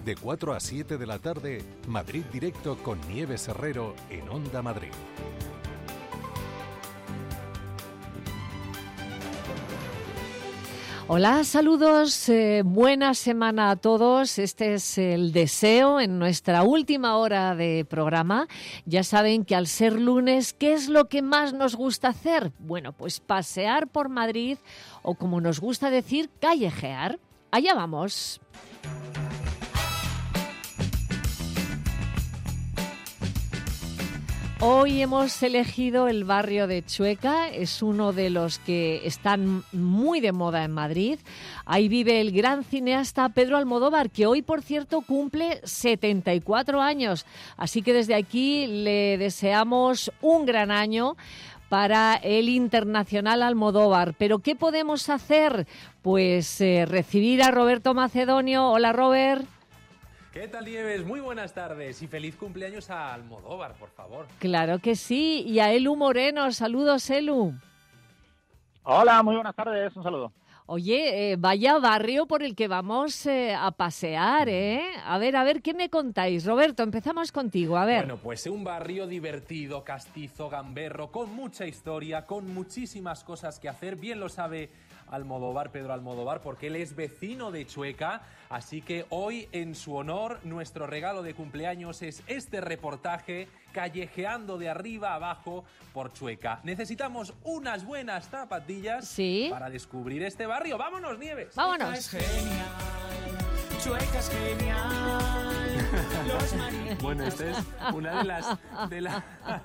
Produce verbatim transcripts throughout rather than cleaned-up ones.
De cuatro a siete de la tarde, Madrid Directo con Nieves Herrero en Onda Madrid. Hola, saludos, eh, buena semana a todos. Este es el deseo en nuestra última hora de programa. Ya saben que al ser lunes, ¿qué es lo que más nos gusta hacer? Bueno, pues pasear por Madrid o, como nos gusta decir, callejear. Allá vamos. Hoy hemos elegido el barrio de Chueca, es uno de los que están muy de moda en Madrid. Ahí vive el gran cineasta Pedro Almodóvar, que hoy, por cierto, cumple setenta y cuatro años. Así que desde aquí le deseamos un gran año para el internacional Almodóvar. ¿Pero qué podemos hacer? Pues eh, recibir a Roberto Macedonio. Hola, Robert. ¿Qué tal, Nieves? Muy buenas tardes y feliz cumpleaños a Almodóvar, por favor. Claro que sí, y a Elu Moreno. Saludos, Elu. Hola, muy buenas tardes, un saludo. Oye, eh, vaya barrio por el que vamos eh, a pasear, ¿eh? A ver, a ver, ¿qué me contáis? Roberto, empezamos contigo, a ver. Bueno, pues un barrio divertido, castizo, gamberro, con mucha historia, con muchísimas cosas que hacer. Bien lo sabe Almodóvar, Pedro Almodóvar, porque él es vecino de Chueca. Así que hoy, en su honor, nuestro regalo de cumpleaños es este reportaje callejeando de arriba a abajo por Chueca. Necesitamos unas buenas zapatillas ¿Sí? para descubrir este barrio. ¡Vámonos, Nieves! ¡Vámonos! Chueca es genial, Chueca es genial. Los marinos. Bueno, esta es una de las... De la...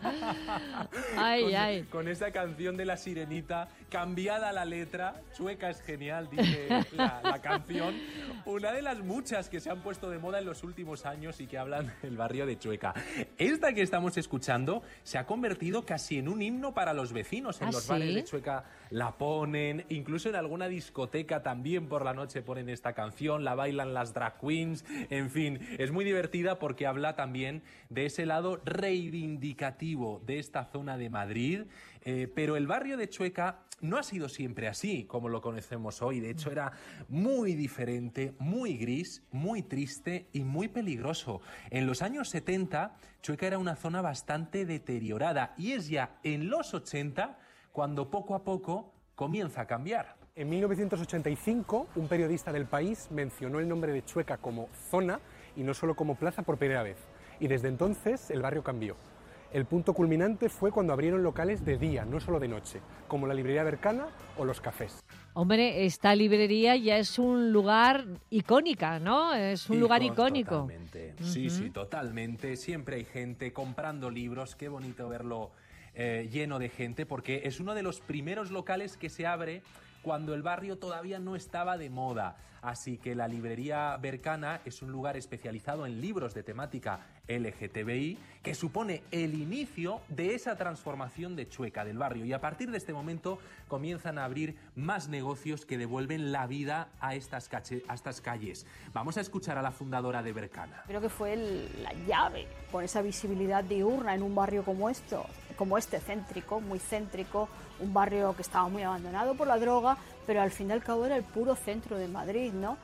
Ay, con, ay. con esa canción de La Sirenita, cambiada la letra, Chueca es genial, dice la, la canción. Una de las muchas que se han puesto de moda en los últimos años y que hablan del barrio de Chueca. Esta que estamos escuchando se ha convertido casi en un himno para los vecinos. En ¿Ah, los sí? bares de Chueca la ponen, incluso en alguna discoteca también por la noche ponen esta canción, la bailan las drag queens, en fin, es muy divertida porque habla también de ese lado reivindicativo de esta zona de Madrid, eh, pero el barrio de Chueca no ha sido siempre así como lo conocemos hoy. De hecho, era muy diferente, muy gris, muy triste y muy peligroso. En los años setenta, Chueca era una zona bastante deteriorada y es ya en los ochenta cuando poco a poco comienza a cambiar. En mil novecientos ochenta y cinco, un periodista del País mencionó el nombre de Chueca como zona y no solo como plaza por primera vez. Y desde entonces el barrio cambió. El punto culminante fue cuando abrieron locales de día, no solo de noche, como la librería Bercana o los cafés. Hombre, esta librería ya es un lugar icónica, ¿no? Es un Icos, lugar icónico. Totalmente. Uh-huh. Sí, sí, totalmente. Siempre hay gente comprando libros. Qué bonito verlo eh, lleno de gente, porque es uno de los primeros locales que se abre cuando el barrio todavía no estaba de moda. Así que la librería Bercana es un lugar especializado en libros de temática L G T B I que supone el inicio de esa transformación de Chueca, del barrio. Y a partir de este momento comienzan a abrir más negocios que devuelven la vida a estas, cache, a estas calles. Vamos a escuchar a la fundadora de Bercana. Creo que fue el, la llave con esa visibilidad diurna en un barrio como, esto, como este, céntrico, muy céntrico, un barrio que estaba muy abandonado por la droga, pero al fin y al cabo era el puro centro de Madrid, ¿no?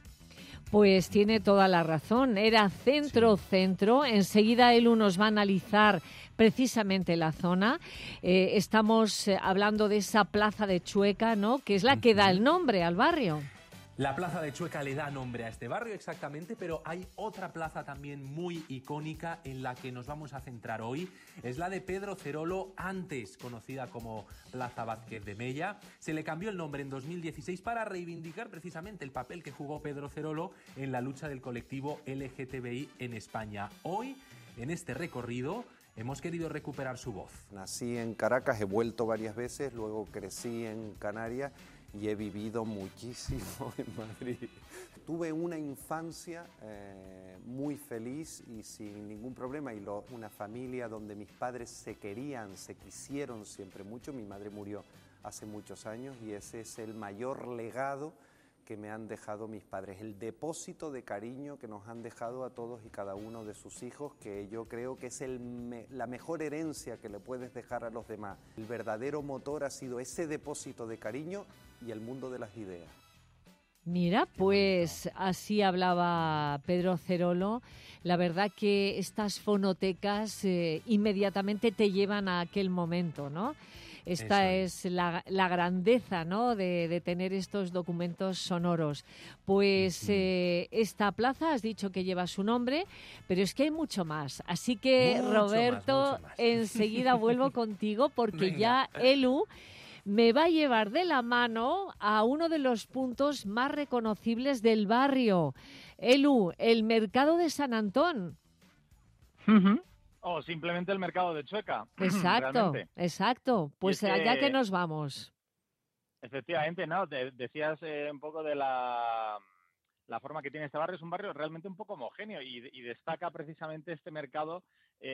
Pues tiene toda la razón, era centro-centro, enseguida Elu nos va a analizar precisamente la zona. Eh, estamos hablando de esa plaza de Chueca, ¿no?, que es la que da el nombre al barrio. La plaza de Chueca le da nombre a este barrio exactamente, pero hay otra plaza también muy icónica en la que nos vamos a centrar hoy. Es la de Pedro Cerolo, antes conocida como Plaza Vázquez de Mella. Se le cambió el nombre en dos mil dieciséis para reivindicar precisamente el papel que jugó Pedro Cerolo en la lucha del colectivo L G T B I en España. Hoy, en este recorrido, hemos querido recuperar su voz. Nací en Caracas, he vuelto varias veces, luego crecí en Canarias y he vivido muchísimo en Madrid. Tuve una infancia eh, muy feliz y sin ningún problema, y lo, una familia donde mis padres se querían, se quisieron siempre mucho. Mi madre murió hace muchos años y ese es el mayor legado que me han dejado mis padres, el depósito de cariño que nos han dejado a todos y cada uno de sus hijos, que yo creo que es el me, la mejor herencia que le puedes dejar a los demás. El verdadero motor ha sido ese depósito de cariño y el mundo de las ideas. Mira, pues así hablaba Pedro Cerolo. La verdad que estas fonotecas eh, inmediatamente te llevan a aquel momento, ¿no? Esta es, es la, la grandeza, ¿no?, de, de tener estos documentos sonoros. Pues eh, esta plaza, has dicho que lleva su nombre, pero es que hay mucho más. Así que, Mucho Roberto, más, mucho más. enseguida vuelvo contigo porque Venga. ya Elu me va a llevar de la mano a uno de los puntos más reconocibles del barrio. Elu, el mercado de San Antón. O simplemente el mercado de Chueca. Exacto, realmente. exacto. Pues Y es que- allá que nos vamos. Efectivamente, ¿no? Te- decías eh, un poco de la, la forma que tiene este barrio. Es un barrio realmente un poco homogéneo y, y destaca precisamente este mercado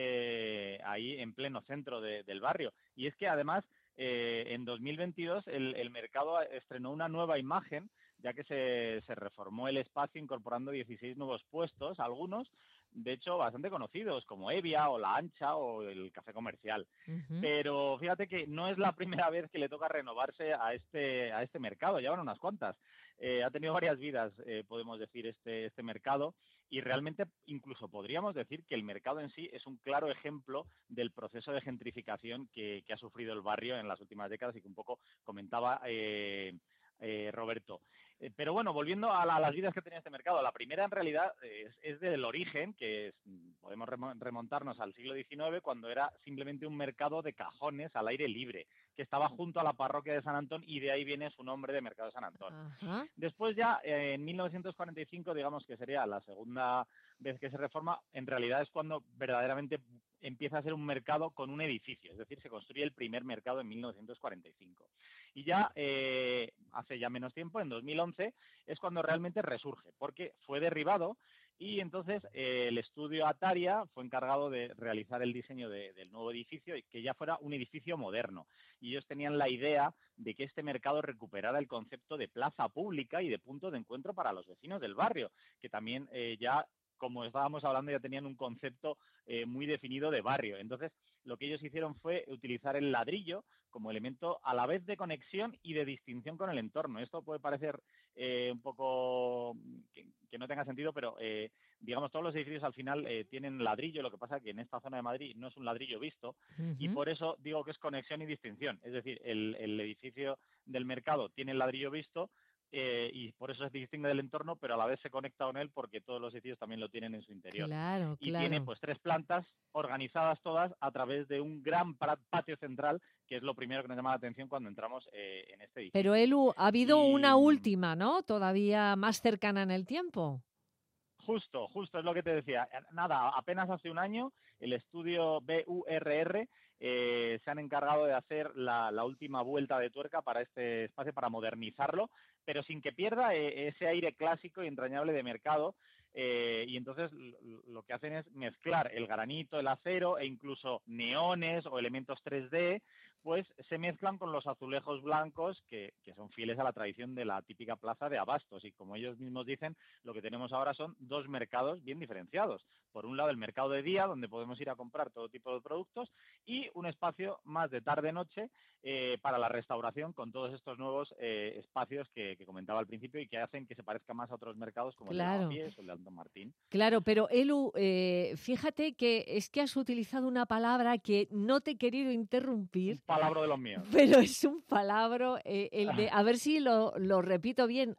eh, ahí en pleno centro de- del barrio. Y es que además eh, en dos mil veintidós el, el mercado estrenó una nueva imagen, ya que se, se reformó el espacio incorporando dieciséis nuevos puestos, algunos de hecho bastante conocidos como Evia o La Ancha o el Café Comercial. Ujú. Pero fíjate que no es la primera vez que le toca renovarse a este, a este mercado, ya van unas cuantas. Eh, ha tenido varias vidas, eh, podemos decir, este, este mercado, y realmente incluso podríamos decir que el mercado en sí es un claro ejemplo del proceso de gentrificación que, que ha sufrido el barrio en las últimas décadas y que un poco comentaba eh, eh, Roberto. Eh, pero bueno, volviendo a, la, a las vidas que tenía este mercado, la primera en realidad es, es del origen, que es, podemos remontarnos al siglo diecinueve, cuando era simplemente un mercado de cajones al aire libre, que estaba junto a la parroquia de San Antón, y de ahí viene su nombre de Mercado de San Antón. Ajá. Después ya, eh, en mil novecientos cuarenta y cinco, digamos que sería la segunda vez que se reforma, en realidad es cuando verdaderamente empieza a ser un mercado con un edificio, es decir, se construye el primer mercado en mil novecientos cuarenta y cinco. Y ya eh, hace ya menos tiempo, en dos mil once, es cuando realmente resurge, porque fue derribado y entonces eh, el estudio Ataria fue encargado de realizar el diseño de, del nuevo edificio y que ya fuera un edificio moderno. Y ellos tenían la idea de que este mercado recuperara el concepto de plaza pública y de punto de encuentro para los vecinos del barrio, que también eh, ya, como estábamos hablando, ya tenían un concepto eh, muy definido de barrio. Entonces, lo que ellos hicieron fue utilizar el ladrillo como elemento a la vez de conexión y de distinción con el entorno. Esto puede parecer eh, un poco que, que no tenga sentido, pero eh, digamos, todos los edificios al final eh, tienen ladrillo. Lo que pasa es que en esta zona de Madrid no es un ladrillo visto, Ujú. y por eso digo que es conexión y distinción. Es decir, el, el edificio del mercado tiene el ladrillo visto, eh, y por eso se distingue del entorno, pero a la vez se conecta con él porque todos los edificios también lo tienen en su interior. Claro, Y tiene claro. pues tres plantas organizadas todas a través de un gran pra- patio central, que es lo primero que nos llama la atención cuando entramos eh, en este edificio. Pero, Elu, ha habido Y, una última, ¿no? Todavía más cercana en el tiempo. Justo, justo es lo que te decía. Nada, apenas hace un año el estudio B U R R eh, se han encargado de hacer la, la última vuelta de tuerca para este espacio, para modernizarlo, pero sin que pierda eh, ese aire clásico y entrañable de mercado. Eh, y entonces lo, lo que hacen es mezclar el granito, el acero e incluso neones o elementos tres D, pues se mezclan con los azulejos blancos que, que son fieles a la tradición de la típica plaza de abastos. Y como ellos mismos dicen, lo que tenemos ahora son dos mercados bien diferenciados. Por un lado, el mercado de día, donde podemos ir a comprar todo tipo de productos, y un espacio más de tarde-noche eh, para la restauración, con todos estos nuevos eh, espacios que, que comentaba al principio y que hacen que se parezca más a otros mercados como Claro. el de Lavapiés o el de Antón Martín. Claro, pero Elu, eh, fíjate que es que has utilizado una palabra que no te he querido interrumpir, Un palabra de los míos. pero es un palabra, eh, el de, a ver si lo, lo repito bien,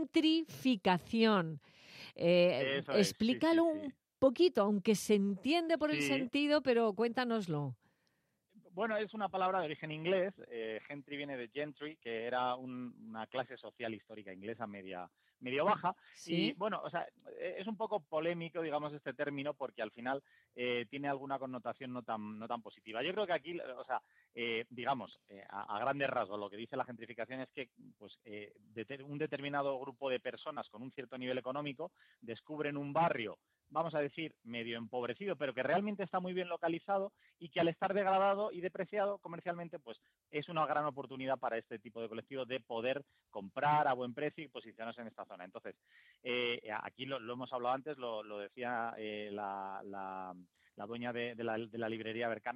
gentrificación. Eh, Eso es, sí, explícalo sí, sí. un poquito, aunque se entiende por el Sí. sentido, pero cuéntanoslo. Bueno, es una palabra de origen inglés. Eh, gentry viene de gentry, que era un- una clase social histórica inglesa media medio baja. Sí. Y bueno, o sea, es un poco polémico, digamos, este término, porque al final eh, tiene alguna connotación no tan no tan positiva. Yo creo que aquí, o sea, eh, digamos, eh, a, a grandes rasgos, lo que dice la gentrificación es que, pues, eh, de, un determinado grupo de personas con un cierto nivel económico descubren un barrio, vamos a decir, medio empobrecido, pero que realmente está muy bien localizado y que al estar degradado y depreciado comercialmente, pues es una gran oportunidad para este tipo de colectivo de poder comprar a buen precio y posicionarse en esta zona. Entonces, eh, aquí lo, lo hemos hablado antes, lo, lo decía eh, la, la, la dueña de, de, la, de la librería Bercana,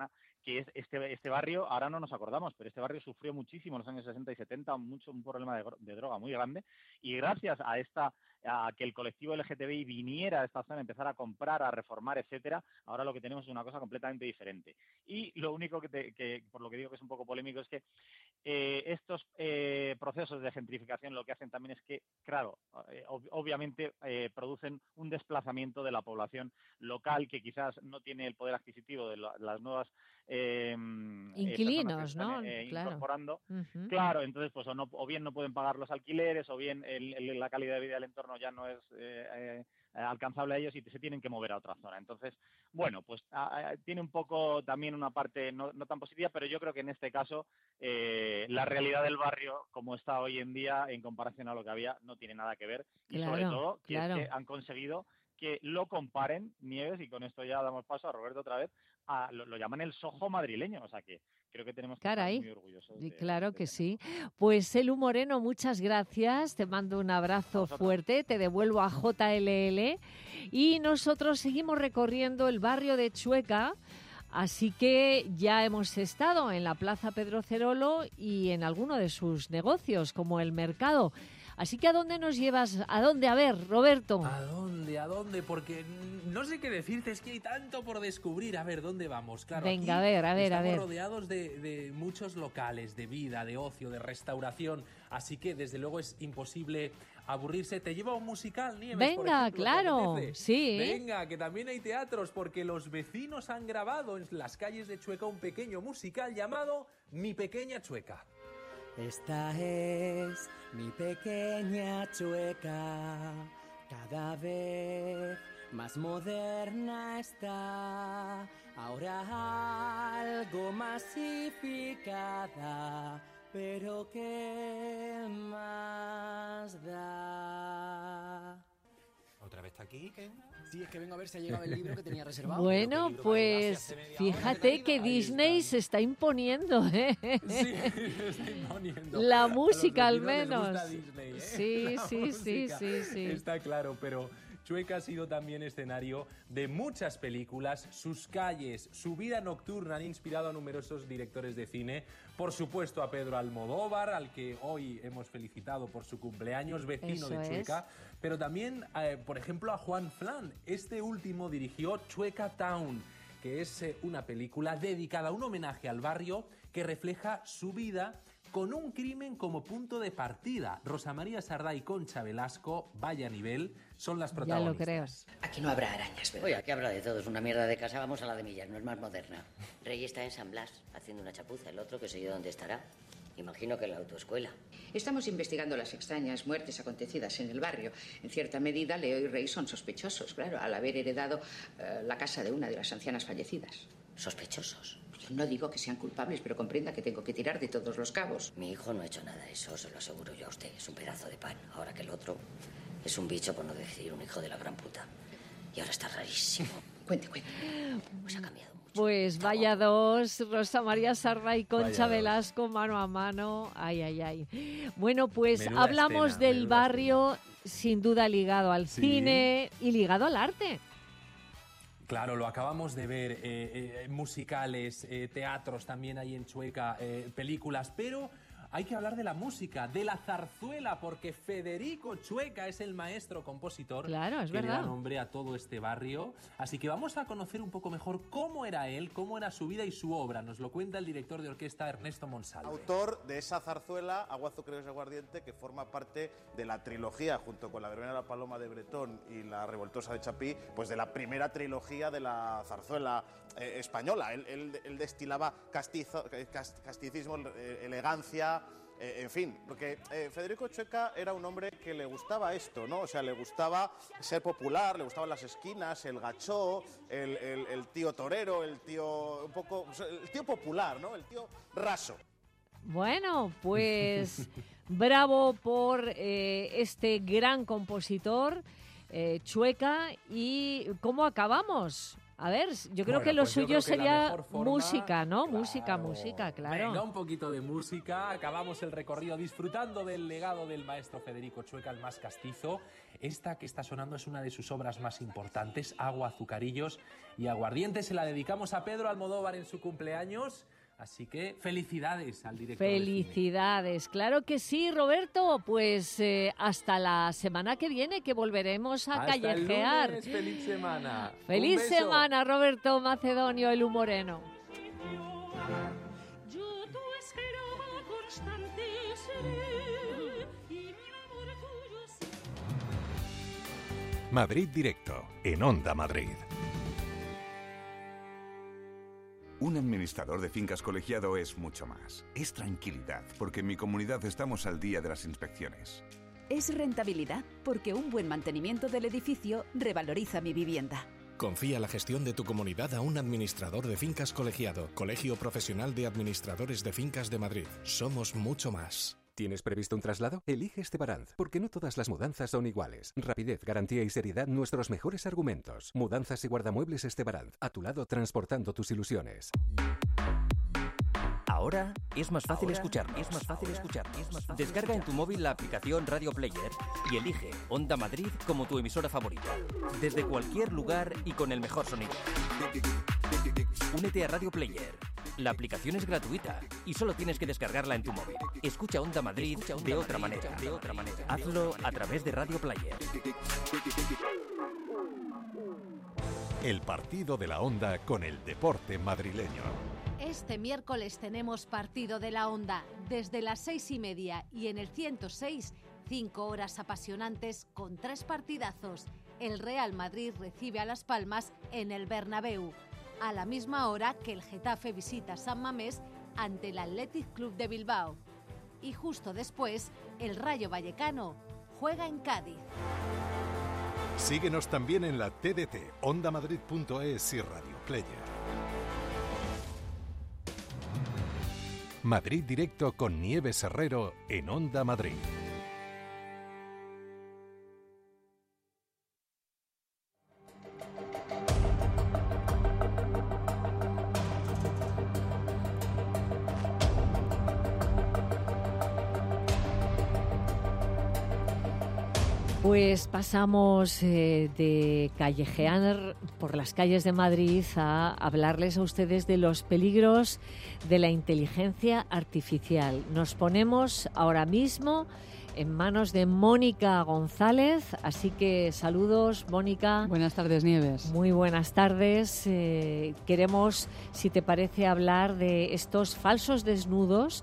que es este, este barrio, ahora no nos acordamos, pero este barrio sufrió muchísimo en los años sesenta y setenta, mucho, un problema de, de droga muy grande, y gracias a esta a que el colectivo L G T B I viniera a esta zona, empezar a comprar, a reformar, etcétera, ahora lo que tenemos es una cosa completamente diferente. Y lo único que, te, que por lo que digo que es un poco polémico, es que eh, estos eh, procesos de gentrificación lo que hacen también es que, claro, eh, ob- obviamente eh, producen un desplazamiento de la población local que quizás no tiene el poder adquisitivo de la- las nuevas eh, Inquilinos, personas que se están, ¿no? eh, Claro. incorporando. Ujú. Claro, entonces pues o, no, o bien no pueden pagar los alquileres, o bien el, el- la calidad de vida del entorno ya no es eh, eh, alcanzable a ellos y se tienen que mover a otra zona. Entonces, bueno, pues a, a, tiene un poco también una parte no, no tan positiva, pero yo creo que en este caso eh, la realidad del barrio, como está hoy en día, en comparación a lo que había, no tiene nada que ver. Y sobre Claro, todo, que claro. es que han conseguido que lo comparen, Nieves, y con esto ya damos paso a Roberto otra vez, a, lo, lo llaman el Soho madrileño, o sea que creo que tenemos que Caray. estar muy orgullosos. Y De, claro de que tenerlo. sí. Pues Elu Moreno, muchas gracias. Te mando un abrazo fuerte. Te devuelvo a J L L. Y nosotros seguimos recorriendo el barrio de Chueca. Así que ya hemos estado en la Plaza Pedro Cerolo y en alguno de sus negocios, como el mercado. Así que ¿a dónde nos llevas? ¿A dónde? A ver, Roberto. ¿A dónde? ¿A dónde? Porque no sé qué decirte, es que hay tanto por descubrir. A ver, ¿dónde vamos? Claro, Venga, aquí a ver, a ver, a estamos ver. rodeados de, de muchos locales, de vida, de ocio, de restauración. Así que, desde luego, es imposible aburrirse. ¿Te lleva a un musical, Nieves, por Venga, ejemplo? ¿Te claro, apetece? sí. Venga, que también hay teatros, porque los vecinos han grabado en las calles de Chueca un pequeño musical llamado Mi Pequeña Chueca. Esta es mi pequeña Chueca, cada vez más moderna está, ahora algo masificada, pero ¿qué más da? ¿Otra vez está aquí? ¿Qué? Sí, es que vengo a ver si ha llegado el libro que tenía reservado. Bueno, pues fíjate que Disney se está imponiendo, ¿eh? Sí, se está imponiendo. La A los música al vecinos les menos. gusta Disney, ¿eh? Sí, La sí, sí, música. sí, sí. Está claro, pero Chueca ha sido también escenario de muchas películas. Sus calles, su vida nocturna han inspirado a numerosos directores de cine. Por supuesto a Pedro Almodóvar, al que hoy hemos felicitado por su cumpleaños, vecino Eso de es. Chueca. Pero también, eh, por ejemplo, a Juan Flan. Este último dirigió Chueca Town, que es eh, una película dedicada a un homenaje al barrio que refleja su vida con un crimen como punto de partida. Rosa María Sardá y Concha Velasco, vaya nivel, son las Ya protagonistas. lo creo. Aquí no habrá arañas, ¿verdad? Oye, aquí habrá de todo. Es una mierda de casa. Vamos a la de Millas, no es más moderna. Rey está en San Blas, haciendo una chapuza. El otro, que sé yo dónde estará. Imagino que en la autoescuela. Estamos investigando las extrañas muertes acontecidas en el barrio. En cierta medida, Leo y Rey son sospechosos, claro, al haber heredado eh, la casa de una de las ancianas fallecidas. ¿Sospechosos? Yo no digo que sean culpables, pero comprenda que tengo que tirar de todos los cabos. Mi hijo no ha hecho nada de eso, se lo aseguro yo a usted. Es un pedazo de pan. Ahora que el otro es un bicho, por no decir un hijo de la gran puta. Y ahora está rarísimo. Cuente, cuente. Pues ha cambiado. Pues vaya dos, Rosa María Sardá y Concha Vaya dos. Velasco, mano a mano. Ay, ay, ay. Bueno, pues Menuda hablamos escena, del menuda barrio, sin duda ligado al Sí. cine y ligado al arte. Claro, lo acabamos de ver, eh, eh, musicales, eh, teatros también hay en Chueca, eh, películas, pero hay que hablar de la música, de la zarzuela, porque Federico Chueca es el maestro compositor Claro, es que le verdad. da nombre a todo este barrio. Así que vamos a conocer un poco mejor cómo era él, cómo era su vida y su obra. Nos lo cuenta el director de orquesta Ernesto Monsalve. Autor de esa zarzuela, Agua, Azucareros y Aguardiente, que forma parte de la trilogía, junto con La Verbena de la Paloma de Bretón y La Revoltosa de Chapí, pues de la primera trilogía de la zarzuela eh, española. Él, él- él destilaba castizo, cas- casticismo, eh, elegancia, eh, en fin, porque eh, Federico Chueca era un hombre que le gustaba esto, ¿no? O sea, le gustaba ser popular, le gustaban las esquinas, el gachó, el, el- el tío torero, el tío un poco, el tío popular, ¿no? El tío raso. Bueno, pues bravo por eh, este gran compositor, eh, Chueca. ¿Y cómo acabamos? A ver, yo creo Bueno, que lo pues yo suyo creo que la sería mejor forma- música, ¿no? Música, música, claro. Venga, un poquito de música. Acabamos el recorrido disfrutando del legado del maestro Federico Chueca, el más castizo. Esta que está sonando es una de sus obras más importantes, Agua, Azucarillos y Aguardiente. Se la dedicamos a Pedro Almodóvar en su cumpleaños. Así que felicidades al director. Felicidades, claro que sí, Roberto. Pues eh, hasta la semana que viene, que volveremos a Hasta callejear. El lunes, feliz semana. Feliz Un beso. semana, Roberto Macedonio, el humoreno. Yo tu esperaba constante seré, y mi amor tuyo será. Madrid Directo, en Onda Madrid. Un administrador de fincas colegiado es mucho más. Es tranquilidad, porque en mi comunidad estamos al día de las inspecciones. Es rentabilidad, porque un buen mantenimiento del edificio revaloriza mi vivienda. Confía la gestión de tu comunidad a un administrador de fincas colegiado. Colegio Profesional de Administradores de Fincas de Madrid. Somos mucho más. ¿Tienes previsto un traslado? Elige Estebaranz, porque no todas las mudanzas son iguales. Rapidez, garantía y seriedad, nuestros mejores argumentos. Mudanzas y guardamuebles Estebaranz, a tu lado transportando tus ilusiones. Ahora es más fácil escucharnos. Es más fácil escucharnos. Es más fácil Descarga en tu móvil la aplicación Radio Player y elige Onda Madrid como tu emisora favorita. Desde cualquier lugar y con el mejor sonido. Únete a Radio Player. La aplicación es gratuita y solo tienes que descargarla en tu móvil. Escucha Onda Madrid de otra manera. De otra manera. Hazlo a través de Radio Player. El partido de la Onda con el deporte madrileño. Este miércoles tenemos partido de la Onda desde las seis y media y en el ciento seis, cinco horas apasionantes con tres partidazos. El Real Madrid recibe a Las Palmas en el Bernabéu, a la misma hora que el Getafe visita San Mamés ante el Athletic Club de Bilbao. Y justo después, el Rayo Vallecano juega en Cádiz. Síguenos también en la T D T, onda madrid punto es y Radio Player. Madrid Directo con Nieves Herrero en Onda Madrid. Pues pasamos eh, de callejear por las calles de Madrid a hablarles a ustedes de los peligros de la inteligencia artificial. Nos ponemos ahora mismo en manos de Mónica González, así que saludos, Mónica. Buenas tardes, Nieves. Muy buenas tardes. Eh, queremos, si te parece, hablar de estos falsos desnudos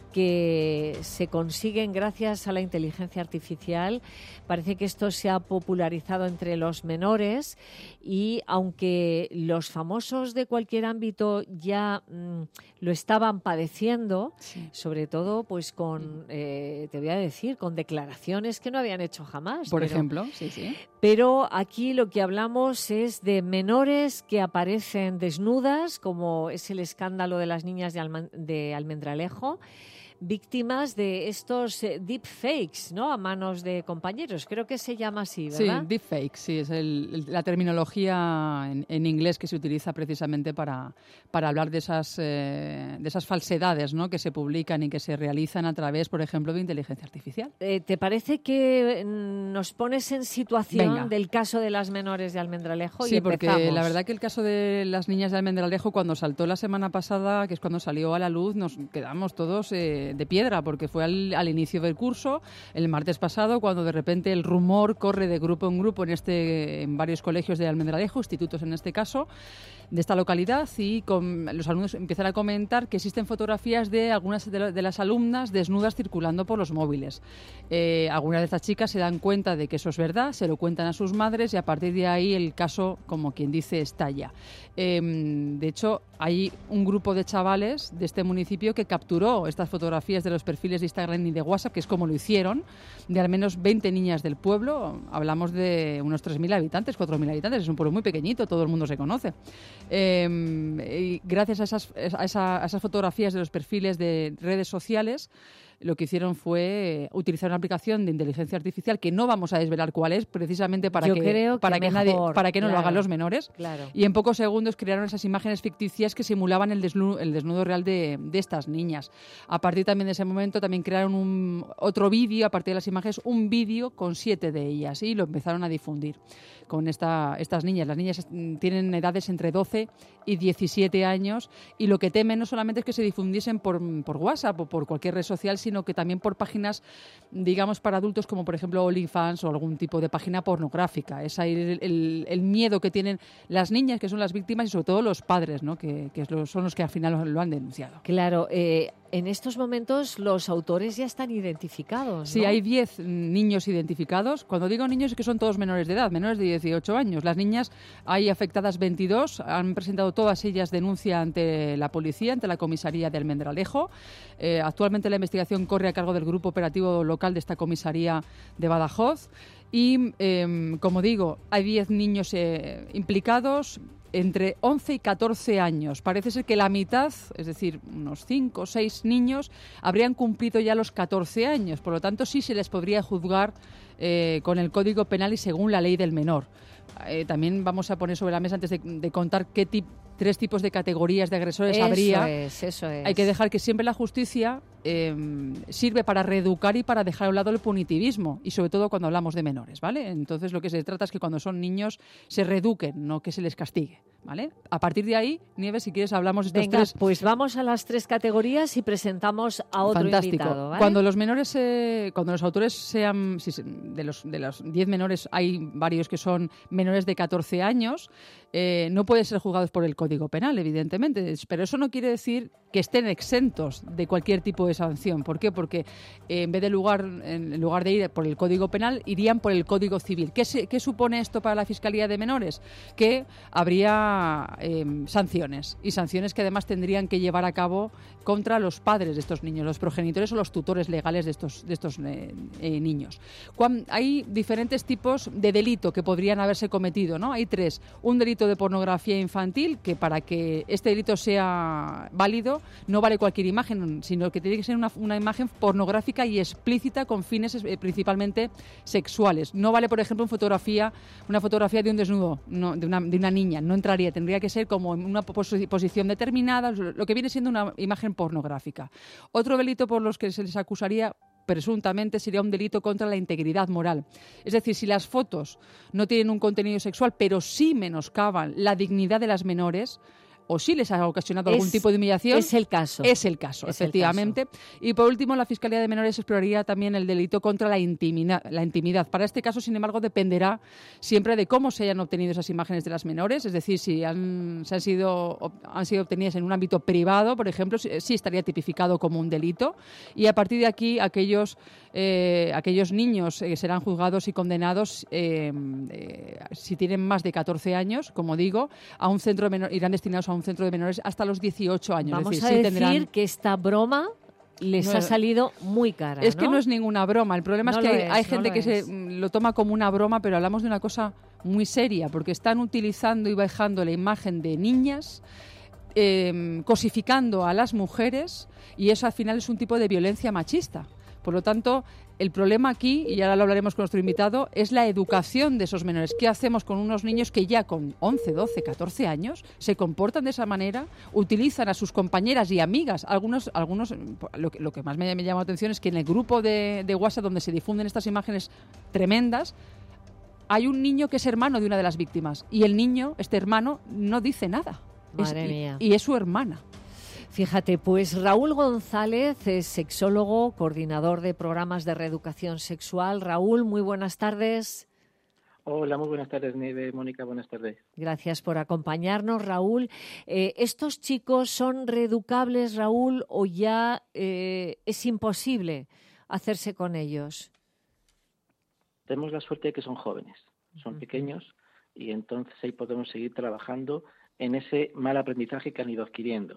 que se consiguen gracias a la inteligencia artificial. Parece que esto se ha popularizado entre los menores y aunque los famosos de cualquier ámbito ya mmm, lo estaban padeciendo, sí. sobre todo pues con, eh, te voy a decir, con declaraciones que no habían hecho jamás. Por pero, ejemplo, sí, sí. Pero aquí lo que hablamos es de menores que aparecen desnudas, como es el escándalo de las niñas de, Alma, de Almendralejo, víctimas de estos eh, deepfakes, ¿no? A manos de compañeros. Creo que se llama así, ¿verdad? Sí, deepfakes, sí. Es el, el, la terminología en, en inglés que se utiliza precisamente para, para hablar de esas, eh, de esas falsedades, ¿no? Que se publican y que se realizan a través, por ejemplo, de inteligencia artificial. Eh, ¿Te parece que nos pones en situación Venga. del caso de las menores de Almendralejo? Sí, y porque empezamos. La verdad que el caso de las niñas de Almendralejo, cuando saltó la semana pasada, que es cuando salió a la luz, nos quedamos todos Eh, de piedra, porque fue al, al inicio del curso, el martes pasado, cuando de repente el rumor corre de grupo en grupo en, este, en varios colegios de Almendralejo, institutos en este caso, de esta localidad, y con, los alumnos empiezan a comentar que existen fotografías de algunas de, la, de las alumnas desnudas circulando por los móviles. Eh, algunas de estas chicas se dan cuenta de que eso es verdad, se lo cuentan a sus madres y a partir de ahí el caso, como quien dice, estalla. Eh, de hecho, hay un grupo de chavales de este municipio que capturó estas fotografías de los perfiles de Instagram y de WhatsApp, que es como lo hicieron, de al menos veinte niñas del pueblo. Hablamos de unos tres mil habitantes, cuatro mil habitantes, es un pueblo muy pequeñito, todo el mundo se conoce. Eh, y gracias a esas, a, esa, a esas fotografías de los perfiles de redes sociales, lo que hicieron fue eh, utilizar una aplicación de inteligencia artificial que no vamos a desvelar cuál es, precisamente para Yo que, creo que para que, mejor, nadie, para que no claro, lo hagan los menores. Claro. Y en pocos segundos crearon esas imágenes ficticias que simulaban el desnudo, el desnudo real de, de estas niñas. A partir también de ese momento también crearon un, otro vídeo, a partir de las imágenes, un vídeo con siete de ellas y lo empezaron a difundir con esta, estas niñas. Las niñas tienen edades entre doce y diecisiete años y lo que temen no solamente es que se difundiesen por, por WhatsApp o por cualquier red social, sino que también por páginas, digamos, para adultos como por ejemplo OnlyFans o algún tipo de página pornográfica. Es ahí el, el, el miedo que tienen las niñas, que son las víctimas, y sobre todo los padres, ¿no? que, que son los que al final lo, lo han denunciado. Claro, eh, en estos momentos los autores ya están identificados, ¿no? Sí, hay diez niños identificados. Cuando digo niños es que son todos menores de edad, menores de dieciocho años. Las niñas, hay afectadas veintidós, han presentado todas ellas denuncia ante la policía, ante la comisaría de Almendralejo. Eh, actualmente la investigación corre a cargo del grupo operativo local de esta comisaría de Badajoz. Y, eh, como digo, hay diez niños eh, implicados, entre once y catorce años. Parece ser que la mitad, es decir, unos cinco o seis niños, habrían cumplido ya los catorce años. Por lo tanto, sí se les podría juzgar eh, con el Código Penal y según la ley del menor. Eh, también vamos a poner sobre la mesa, antes de, de contar qué tip, tres tipos de categorías de agresores eso habría. Es, eso es. Hay que dejar que siempre la justicia eh, sirve para reeducar y para dejar a un lado el punitivismo, y sobre todo cuando hablamos de menores, ¿vale? Entonces lo que se trata es que cuando son niños se reeduquen, no que se les castigue, ¿vale? A partir de ahí, Nieves, si quieres hablamos de estos Venga, tres. Pues vamos a las tres categorías y presentamos a otro Fantástico. invitado, ¿vale? Cuando los menores, eh, cuando los autores sean, si, de los de los diez menores hay varios que son menores de catorce años, eh, no pueden ser juzgados por el Código Penal, evidentemente, pero eso no quiere decir que estén exentos de cualquier tipo de sanción. ¿Por qué? Porque eh, en vez de lugar, en lugar de ir por el Código Penal, irían por el Código Civil. ¿Qué, se, qué supone esto para la Fiscalía de Menores? Que habría eh, sanciones, y sanciones que además tendrían que llevar a cabo contra los padres de estos niños, los progenitores o los tutores legales de estos, de estos eh, eh, niños. Cuando hay diferentes tipos de delito que podrían haberse cometido, ¿no? Hay tres. Un delito de pornografía infantil, que para que este delito sea válido no vale cualquier imagen, sino que tiene que ser una, una imagen pornográfica y explícita con fines eh, principalmente sexuales. No vale, por ejemplo, una fotografía, una fotografía de un desnudo, no, de, una, de una niña, no entraría, tendría que ser como en una posi- posición determinada, lo que viene siendo una imagen pornográfica. Otro delito por los que se les acusaría presuntamente sería un delito contra la integridad moral. Es decir, si las fotos no tienen un contenido sexual, pero sí menoscaban la dignidad de las menores, o sí les ha ocasionado es, algún tipo de humillación. Es el caso. Es el caso, es efectivamente. El caso. Y por último, la Fiscalía de Menores exploraría también el delito contra la intimidad, la intimidad. Para este caso, sin embargo, dependerá siempre de cómo se hayan obtenido esas imágenes de las menores, es decir, si han, se han, sido, han sido obtenidas en un ámbito privado, por ejemplo, sí estaría tipificado como un delito. Y a partir de aquí, aquellos, eh, aquellos niños eh, serán juzgados y condenados, eh, eh, si tienen más de catorce años, como digo, a un centro de menor, irán destinados a un centro de menores hasta los dieciocho años. Vamos es a decir, decir sí tendrán... que esta broma les no, ha salido muy cara. Es ¿no? que no es ninguna broma. El problema no es que hay, es, hay gente no que es. se lo toma como una broma, pero hablamos de una cosa muy seria, porque están utilizando y bajando la imagen de niñas, eh, cosificando a las mujeres, y eso al final es un tipo de violencia machista. Por lo tanto, el problema aquí, y ahora lo hablaremos con nuestro invitado, es la educación de esos menores. ¿Qué hacemos con unos niños que ya con once, doce, catorce años se comportan de esa manera, utilizan a sus compañeras y amigas? Algunos, algunos lo, que, lo que más me, me llama la atención es que en el grupo de, de WhatsApp donde se difunden estas imágenes tremendas, hay un niño que es hermano de una de las víctimas, y el niño, este hermano, no dice nada. Madre es, mía. Y, y es su hermana. Fíjate, pues Raúl González es sexólogo, coordinador de programas de reeducación sexual. Raúl, muy buenas tardes. Hola, muy buenas tardes, Nieve, Mónica, buenas tardes. Gracias por acompañarnos, Raúl. Eh, ¿Estos chicos son reeducables, Raúl, o ya eh, es imposible hacerse con ellos? Tenemos la suerte de que son jóvenes, son uh-huh. pequeños, y entonces ahí podemos seguir trabajando en ese mal aprendizaje que han ido adquiriendo.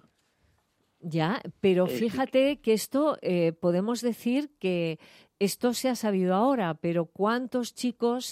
Ya, pero fíjate que esto, eh, podemos decir que esto se ha sabido ahora, pero ¿cuántos chicos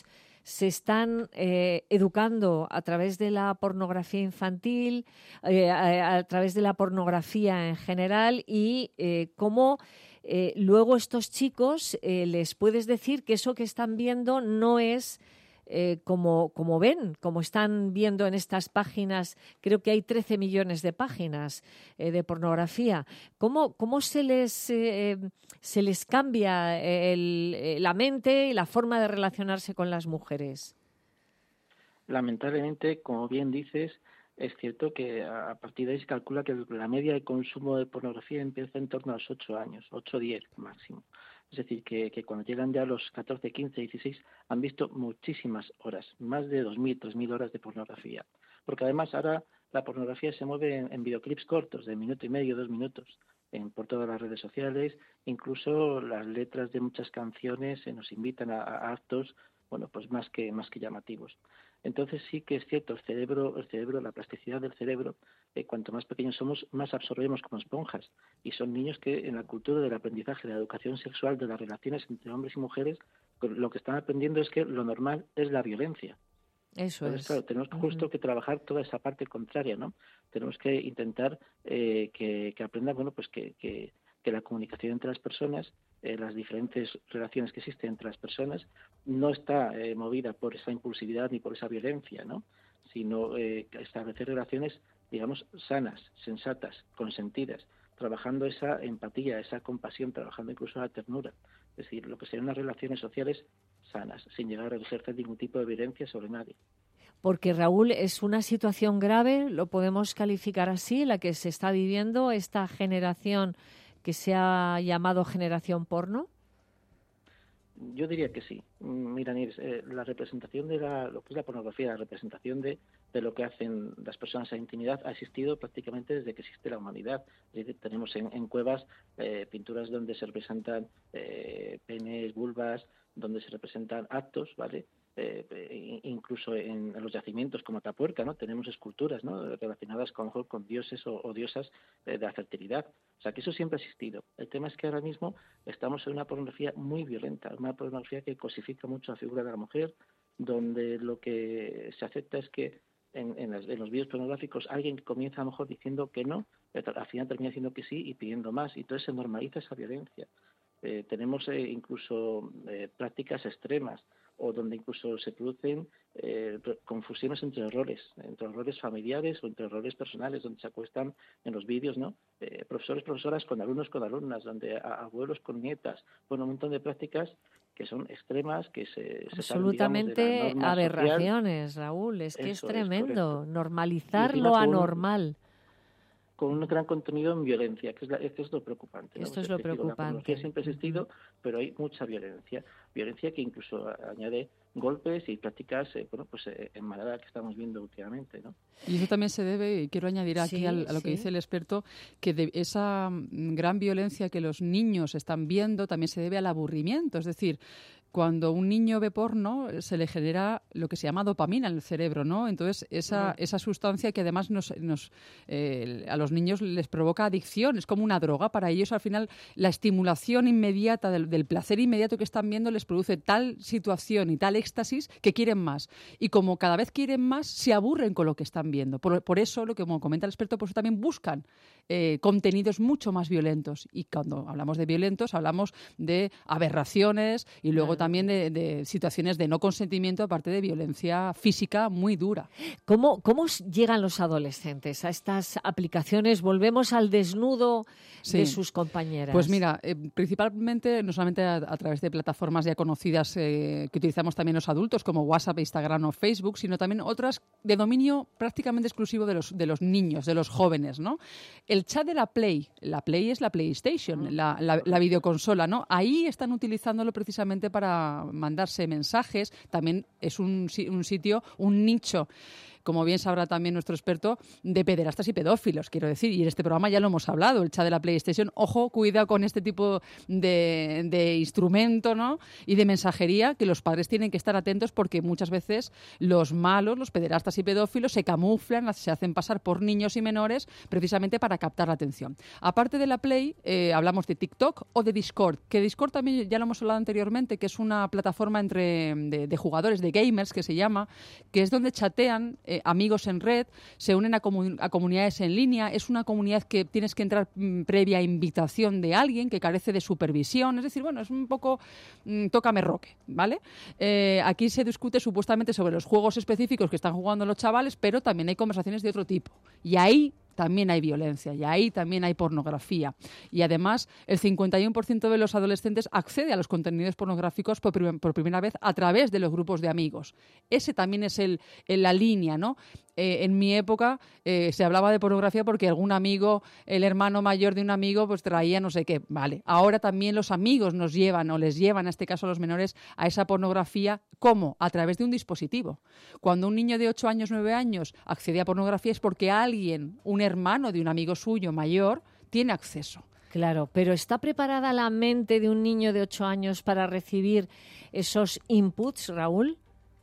se están eh, educando a través de la pornografía infantil, eh, a, a través de la pornografía en general y eh, cómo eh, luego estos chicos eh, les puedes decir que eso que están viendo no es eh, como, como ven, como están viendo en estas páginas. Creo que hay trece millones de páginas eh, de pornografía. ¿Cómo, cómo se les eh, se les cambia el, la mente y la forma de relacionarse con las mujeres? Lamentablemente, como bien dices, es cierto que a partir de ahí se calcula que la media de consumo de pornografía empieza en torno a los ocho años, ocho o diez máximo. Es decir, que, que cuando llegan ya a los catorce, quince, dieciséis han visto muchísimas horas, más de dos mil, tres mil horas de pornografía. Porque además ahora la pornografía se mueve en, en videoclips cortos, de minuto y medio, dos minutos, en, por todas las redes sociales. Incluso las letras de muchas canciones se nos invitan a, a actos, bueno, pues más que, más que llamativos. Entonces sí que es cierto, el cerebro, el cerebro, la plasticidad del cerebro, eh, cuanto más pequeños somos, más absorbemos como esponjas. Y son niños que en la cultura del aprendizaje, de la educación sexual, de las relaciones entre hombres y mujeres, lo que están aprendiendo es que lo normal es la violencia. Eso Entonces, es. claro, tenemos justo uh-huh. que trabajar toda esa parte contraria, ¿no? Tenemos que intentar eh, que, que aprendan, bueno, pues que, que, que la comunicación entre las personas, eh, las diferentes relaciones que existen entre las personas, no está eh, movida por esa impulsividad ni por esa violencia, ¿no? Sino eh, establecer relaciones, digamos, sanas, sensatas, consentidas, trabajando esa empatía, esa compasión, trabajando incluso la ternura. Es decir, lo que serían unas relaciones sociales sanas, sin llegar a ejercer ningún tipo de violencia sobre nadie. Porque, Raúl, es una situación grave, lo podemos calificar así, la que se está viviendo esta generación que se ha llamado generación porno. Yo diría que sí. Mira, Nieves, eh, la representación de la, lo que es la pornografía, la representación de, de lo que hacen las personas en intimidad ha existido prácticamente desde que existe la humanidad. Es decir, tenemos en, en cuevas eh, pinturas donde se representan eh, penes, vulvas, donde se representan actos, ¿vale? Eh, incluso en, en los yacimientos como Atapuerca, ¿no? Tenemos esculturas, ¿no? Relacionadas con, con dioses o, o diosas eh, de la fertilidad. O sea, que eso siempre ha existido. El tema es que ahora mismo estamos en una pornografía muy violenta, una pornografía que cosifica mucho la figura de la mujer, donde lo que se acepta es que en, en, las, en los vídeos pornográficos alguien comienza a lo mejor diciendo que no, pero al final termina diciendo que sí y pidiendo más, y entonces se normaliza esa violencia. Eh, tenemos eh, incluso eh, prácticas extremas, o donde incluso se producen eh, confusiones entre errores, entre errores familiares o entre errores personales, donde se acuestan en los vídeos, ¿no? Eh, profesores, profesoras con alumnos, con alumnas, donde a, abuelos con nietas, bueno, un montón de prácticas que son extremas, que se... Absolutamente se aberraciones, social. Raúl, es que Eso es tremendo, es normalizar lo anormal. Con un gran contenido en violencia, que es, la, que es lo preocupante, ¿no? Esto es Porque, lo digo, preocupante. La pornografía siempre ha existido, pero hay mucha violencia. Violencia que incluso añade golpes y prácticas, eh, bueno, pues eh, en manada que estamos viendo últimamente, ¿no? Y eso también se debe, y quiero añadir aquí sí, al, a lo sí. que dice el experto, que de esa gran violencia que los niños están viendo también se debe al aburrimiento. Es decir, cuando un niño ve porno, se le genera lo que se llama dopamina en el cerebro, ¿no? Entonces, esa, uh-huh. esa sustancia que además nos, nos, eh, a los niños les provoca adicción, es como una droga. Para ellos, al final, la estimulación inmediata del, del placer inmediato que están viendo les produce tal situación y tal éxtasis que quieren más. Y como cada vez quieren más, se aburren con lo que están viendo. Por, por eso, lo que como comenta el experto, por eso también buscan eh, contenidos mucho más violentos. Y cuando hablamos de violentos, hablamos de aberraciones y luego también de, de situaciones de no consentimiento, aparte de violencia física muy dura. ¿Cómo, cómo llegan los adolescentes a estas aplicaciones? Volvemos al desnudo sí. de sus compañeras. Pues mira, eh, principalmente, no solamente a, a través de plataformas ya conocidas eh, que utilizamos también los adultos, como WhatsApp, Instagram o Facebook, sino también otras de dominio prácticamente exclusivo de los, de los niños, de los jóvenes, ¿no? El chat de la Play, la Play es la PlayStation, mm. la, la, la videoconsola, ¿no? Ahí están utilizándolo precisamente para mandarse mensajes, también es un, un sitio, un nicho como bien sabrá también nuestro experto, de pederastas y pedófilos, quiero decir, y en este programa ya lo hemos hablado, el chat de la PlayStation. Ojo, cuidado con este tipo de, de instrumento, ¿no? Y de mensajería, que los padres tienen que estar atentos, porque muchas veces los malos, los pederastas y pedófilos, se camuflan, se hacen pasar por niños y menores precisamente para captar la atención. Aparte de la Play, eh, hablamos de TikTok o de Discord, que Discord también ya lo hemos hablado anteriormente, que es una plataforma entre de, de jugadores, de gamers, que se llama, que es donde chatean eh, amigos en red, se unen a, comun- a comunidades en línea. Es una comunidad que tienes que entrar mm, previa invitación de alguien, que carece de supervisión. Es decir, bueno, es un poco mm, tócame roque, ¿vale? Eh, aquí se discute supuestamente sobre los juegos específicos que están jugando los chavales, pero también hay conversaciones de otro tipo. Y ahí también hay violencia, y ahí también hay pornografía. Y además, el cincuenta y uno por ciento de los adolescentes accede a los contenidos pornográficos por, prim- por primera vez a través de los grupos de amigos. Ese también es el, el la línea, ¿no? Eh, en mi época eh, se hablaba de pornografía porque algún amigo, el hermano mayor de un amigo, pues traía no sé qué. Vale, ahora también los amigos nos llevan, o les llevan, en este caso a los menores, a esa pornografía. ¿Cómo? A través de un dispositivo. Cuando un niño de ocho años, nueve años accede a pornografía es porque alguien, un hermano de un amigo suyo mayor, tiene acceso. Claro, pero ¿está preparada la mente de un niño de ocho años para recibir esos inputs, Raúl?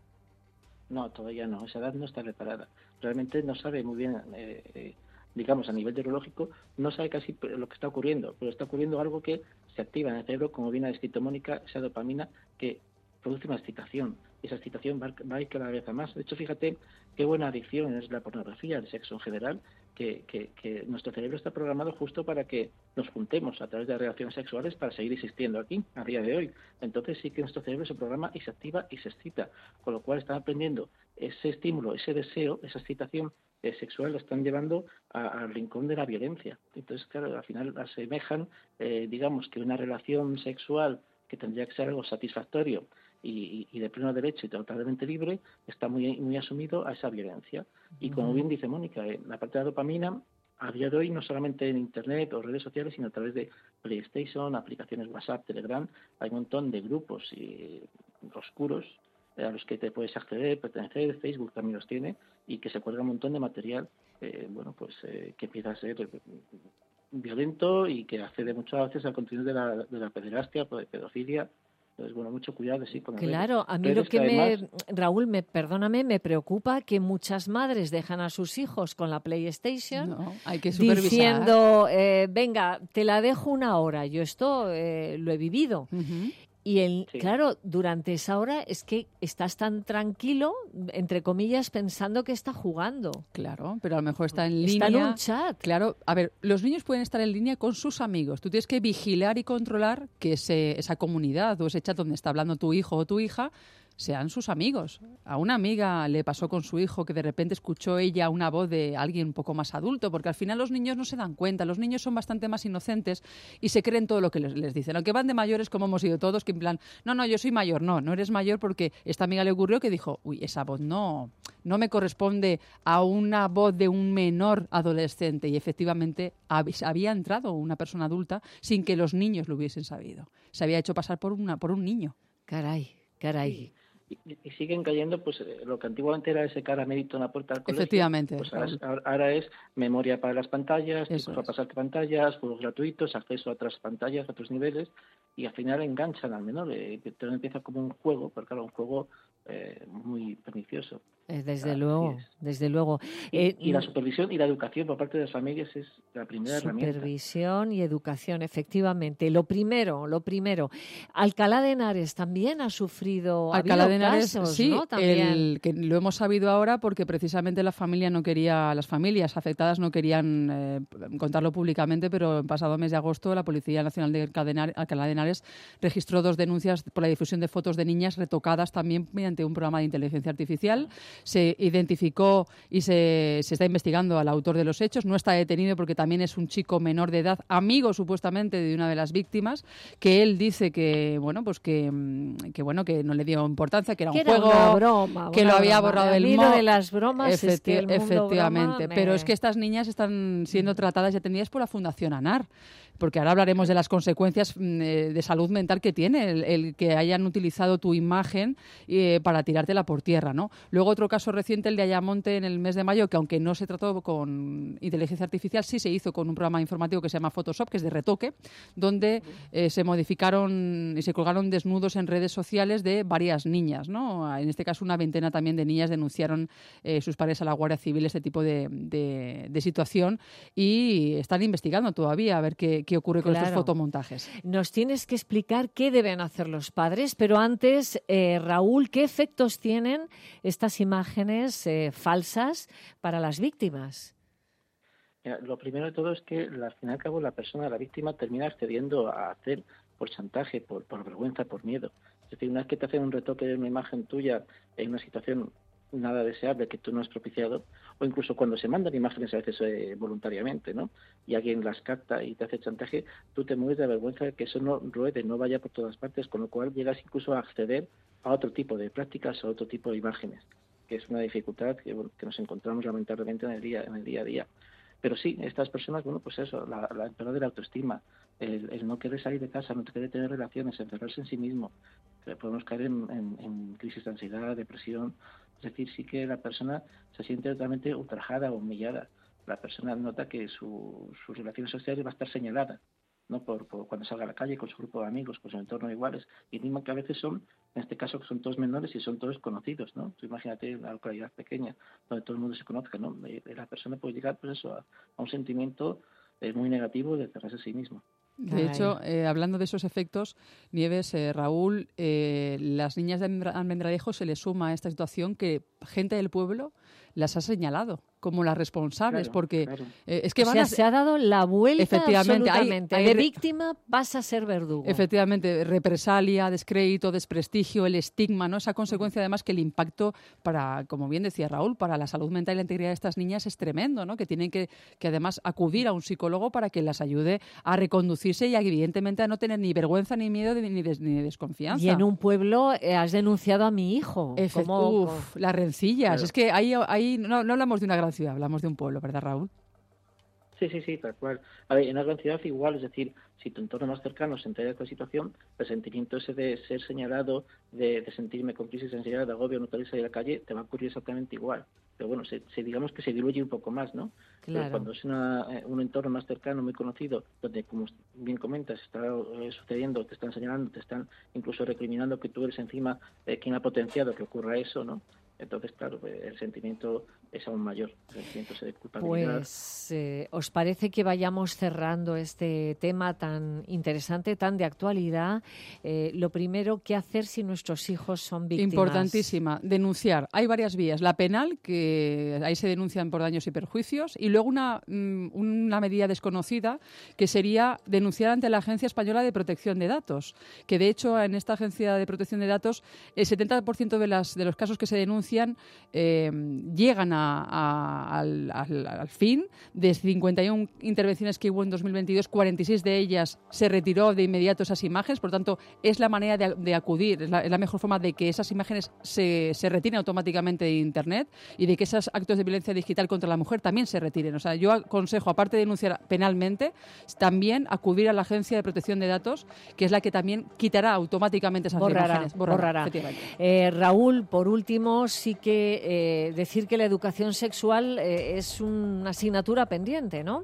No, todavía no. Esa edad no está preparada. Realmente no sabe muy bien, eh, eh, digamos, a nivel neurológico, no sabe casi lo que está ocurriendo, pero está ocurriendo algo que se activa en el cerebro, como bien ha descrito Mónica, esa dopamina que produce una excitación. Esa excitación va, va a ir cada vez a más. De hecho, fíjate qué buena adicción es la pornografía, el sexo en general, que, que, que nuestro cerebro está programado justo para que nos juntemos a través de relaciones sexuales para seguir existiendo aquí, a día de hoy. Entonces sí que nuestro cerebro se programa y se activa y se excita, con lo cual están aprendiendo ese estímulo, ese deseo, esa excitación eh, sexual, lo están llevando al rincón de la violencia. Entonces, claro, al final asemejan, eh, digamos, que una relación sexual que tendría que ser algo satisfactorio y, y de pleno derecho y totalmente libre, está muy, muy asumido a esa violencia. Y como bien dice Mónica, eh, la parte de la dopamina, a día de hoy, no solamente en Internet o redes sociales, sino a través de PlayStation, aplicaciones WhatsApp, Telegram, hay un montón de grupos y, oscuros eh, a los que te puedes acceder, pertenecer. Facebook también los tiene, y que se cuelga un montón de material eh, bueno, pues eh, que empieza a ser eh, violento y que accede muchas veces al contenido de la, de la pederastia, de pedofilia. Entonces, bueno, mucho cuidado, sí, con Claro, a mí Pero lo que, es que me, además, Raúl, me, perdóname, me preocupa que muchas madres dejan a sus hijos con la PlayStation No, hay que supervisar. diciendo, eh, venga, te la dejo una hora. Yo esto eh, lo he vivido. Uh-huh. Y el, Sí. claro, durante esa hora es que estás tan tranquilo, entre comillas, pensando que está jugando. Claro, pero a lo mejor está en Está línea. en un chat. Claro, a ver, los niños pueden estar en línea con sus amigos. Tú tienes que vigilar y controlar que ese, esa comunidad o ese chat donde está hablando tu hijo o tu hija sean sus amigos. A una amiga le pasó con su hijo que de repente escuchó ella una voz de alguien un poco más adulto, porque al final los niños no se dan cuenta, los niños son bastante más inocentes y se creen todo lo que les, les dicen. Aunque van de mayores, como hemos sido todos, que en plan, no, no, yo soy mayor. No, no eres mayor, porque esta amiga le ocurrió que dijo, uy, esa voz no, no me corresponde a una voz de un menor adolescente. Y efectivamente hab- había entrado una persona adulta sin que los niños lo hubiesen sabido. Se había hecho pasar por, una, por un niño. Caray, caray. Y, y siguen cayendo, pues eh, lo que antiguamente era ese caramelito en la puerta del colegio. Efectivamente, Pues ahora, es- Raúl. ahora es memoria para las pantallas, Eso para es. pasarte pantallas, juegos gratuitos, acceso a otras pantallas, a otros niveles, y al final enganchan al menor. Eh, todo empieza como un juego, pero claro, un juego eh, muy pernicioso. Eh, Desde Así luego, es. desde luego. Y, Eh, y la supervisión y la educación por parte de las familias es la primera herramienta. Supervisión y educación, efectivamente. Lo primero, lo primero. Alcalá de Henares también ha sufrido ha Alcalá habido de Henares, casos, sí, ¿no? También. el, que lo hemos sabido ahora porque precisamente la familia no quería, las familias afectadas no querían eh, contarlo públicamente, pero el pasado mes de agosto la Policía Nacional de Alcalá de Henares registró dos denuncias por la difusión de fotos de niñas retocadas también mediante un programa de inteligencia artificial. Se identificó y se, se está investigando al autor de los hechos. No está detenido porque también es un chico menor de edad, amigo supuestamente de una de las víctimas, que él dice que bueno, pues que, que bueno, que no le dio importancia, que era Que un era juego, una broma, que una lo había broma. borrado A del mí lo móvil. de las bromas es que el mundo efectivamente, broma me- pero es que estas niñas están siendo tratadas y atendidas por la Fundación ANAR, porque ahora hablaremos de las consecuencias mm, eh, de salud mental que tiene el, el que hayan utilizado tu imagen eh, para tirártela por tierra, ¿no? Luego otro caso reciente, el de Ayamonte en el mes de mayo, que aunque no se trató con inteligencia artificial, sí se hizo con un programa informativo que se llama Photoshop, que es de retoque, donde eh, se modificaron y se colgaron desnudos en redes sociales de varias niñas, ¿no? En este caso, una veintena también de niñas denunciaron eh, sus padres a la Guardia Civil este tipo de, de, de situación y están investigando todavía a ver qué, qué ocurre con Claro. estos fotomontajes. Nos tienes que explicar qué deben hacer los padres, pero antes, eh, Raúl, ¿qué efectos tienen estas imágenes eh, falsas para las víctimas? Mira, lo primero de todo es que al fin y al cabo la persona, la víctima, termina accediendo a hacer por chantaje, por, por vergüenza, por miedo. Es decir, una vez que te hacen un retoque de una imagen tuya en una situación nada deseable que tú no has propiciado, o incluso cuando se mandan imágenes a veces eh, voluntariamente, ¿no? Y alguien las capta y te hace chantaje, tú te mueres de vergüenza de que eso no ruede, no vaya por todas partes, con lo cual llegas incluso a acceder a otro tipo de prácticas, a otro tipo de imágenes, que es una dificultad que, bueno, que nos encontramos lamentablemente en el día, en el día a día. Pero sí, estas personas, bueno, pues eso, la, la pérdida de la autoestima, el, el no querer salir de casa, no querer tener relaciones, encerrarse en sí mismo, que podemos caer en, en, en crisis de ansiedad, depresión. Es decir, sí que la persona se siente totalmente ultrajada o humillada. La persona nota que su, sus relaciones sociales va a estar señalada, ¿no? Por, por cuando salga a la calle con su grupo de amigos, con su entorno iguales. Y mismo que a veces son, en este caso, que son todos menores y son todos conocidos, ¿no? Tú imagínate una localidad pequeña donde todo el mundo se conozca, ¿no? Y la persona puede llegar, pues eso, a, a un sentimiento eh, muy negativo de cerrarse a sí mismo. De hecho, eh, hablando de esos efectos, Nieves, eh, Raúl, eh, las niñas de Almendralejo se les suma a esta situación que gente del pueblo las ha señalado como las responsables, Claro, porque claro. eh, es que O van sea, a... se ha dado la vuelta Efectivamente, hay- absolutamente. hay De re- víctima pasa a ser verdugo. Efectivamente, represalia, descrédito, desprestigio, el estigma, ¿no? Esa consecuencia además que el impacto para, como bien decía Raúl, para la salud mental y la integridad de estas niñas es tremendo, ¿no? Que tienen que, que además acudir a un psicólogo para que las ayude a reconducirse y evidentemente a no tener ni vergüenza, ni miedo, ni, des- ni desconfianza. Y en un pueblo eh, has denunciado a mi hijo. Efe- ¿Cómo- Uf, las rencillas. Claro. Es que ahí, ahí no, no hablamos de una gran ciudad, hablamos de un pueblo, ¿verdad, Raúl? Sí, sí, sí, tal cual. A ver, en una gran ciudad igual, es decir, si tu entorno más cercano se entera de esta situación, el sentimiento ese de ser señalado, de, de sentirme con crisis de ansiedad, de agobio, no querer salir a la calle, te va a ocurrir exactamente igual. Pero bueno, se, se- digamos que se diluye un poco más, ¿no? Claro. Pero cuando es una, eh, un entorno más cercano, muy conocido, donde, como bien comentas, está eh, sucediendo, te están señalando, te están incluso recriminando que tú eres encima eh, quien ha potenciado que ocurra eso, ¿no? Entonces, claro, eh, el sentimiento es aún mayor, el sentimiento ese de culpabilidad. Pues, eh, ¿os parece que vayamos cerrando este tema tan interesante, tan de actualidad? Eh, lo primero, ¿qué hacer si nuestros hijos son víctimas? Importantísima. Denunciar. Hay varias vías. La penal, que ahí se denuncian por daños y perjuicios, y luego una, mm, una medida desconocida, que sería denunciar ante la Agencia Española de Protección de Datos, que de hecho en esta Agencia de Protección de Datos el setenta por ciento de, las, de los casos que se denuncian eh, llegan a, a, al, al, al fin. De cincuenta y una intervenciones que hubo en dos mil veintidós, cuarenta y seis de ellas se retiró de inmediato esas imágenes. Por tanto, es la manera de, de acudir, es la, es la mejor forma de que esas imágenes se, se retiren automáticamente de Internet y de que esos actos de violencia digital contra la mujer también se retiren. O sea, yo aconsejo, aparte de denunciar penalmente, también acudir a la Agencia de Protección de Datos, que es la que también quitará automáticamente esas Borrará, imágenes. borrará. efectivamente. Eh, Raúl, por último, sí que eh, decir que la educación sexual eh, es una asignatura pendiente, ¿no?